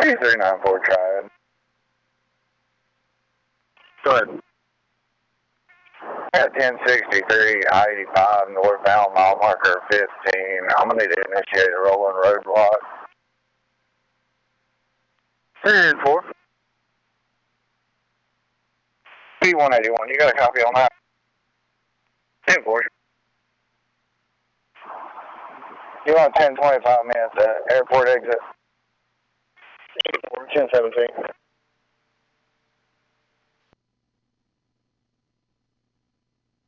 3394 Triad. Go ahead. At 1063, I-85, northbound, mile marker 15. I'm going to need to initiate a rolling roadblock. 304. P181, you got a copy on that? 10-4. You want 10-25 minutes at airport exit? 10-17.